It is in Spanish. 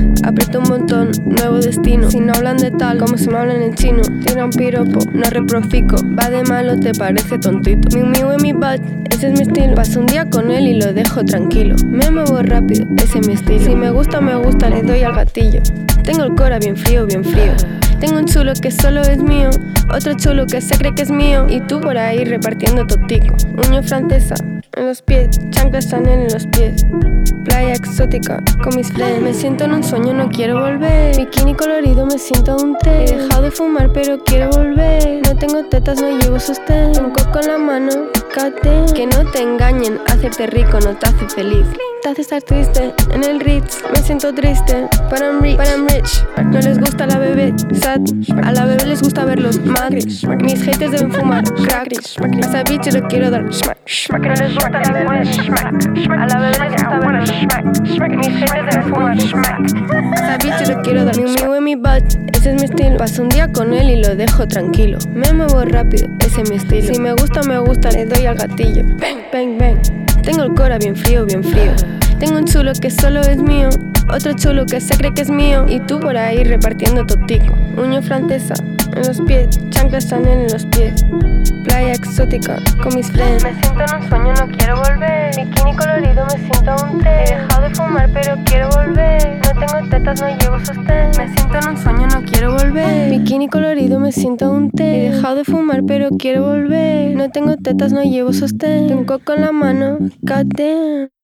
Aprieto un montón, nuevo destino. Si no hablan de tal, como si me hablan en chino. Tira un piropo, no reprofico. Va de malo, te parece tontito. Miu miu en mi butt, ese es mi estilo. Paso un día con él y lo dejo tranquilo. Me muevo rápido, ese es mi estilo. Si me gusta, le doy al gatillo. Tengo el cora bien frío, bien frío. Tengo un chulo que solo es mío, otro chulo que se cree que es mío, y tú por ahí repartiendo totico. Uña francesa en los pies, chanclas Chanel en los pies. Playa exótica con mis friends. Me siento en un sueño, no quiero volver. Bikini colorido, me siento un té. He dejado de fumar, pero quiero volver. No tengo tetas, no llevo sostén. Un coco en la mano, fíjate. Que no te engañen, hacerte rico no te hace feliz. Te hace estar triste en el Ritz. Me siento triste, but I'm rich. No les gusta la bebé sad. A la bebé les gusta verlos mad. Mis haters deben fumar crack. A esa bitch le quiero dar smack. No les gusta la bebé smack. A la bebé les gusta verlos smack. Mis haters deben fumar smack. A esa bitch le quiero dar miu miu en mi butt, ese es mi estilo. Paso un día con él y lo dejo tranquilo. Me muevo rápido, ese es mi estilo. Si me gusta, le doy al gatillo. Bang, bang, bang. Tengo el cora bien frío, bien frío. Tengo un chulo que solo es mío, otro chulo que se cree que es mío, y tú por ahí repartiendo totico. Uña francesa en los pies, chanclas Chanel en los pies. Playa exótica con mis friends. Me siento en un sueño, no quiero volver. Bikini colorido, me siento un té. He dejado de fumar, pero quiero volver. No tengo tetas, no llevo sostén. Me siento en un sueño, no quiero volver. Bikini colorido, me siento un té. He dejado de fumar, pero quiero volver. No tengo tetas, no llevo sostén. Tengo un coco en la mano, goddamn.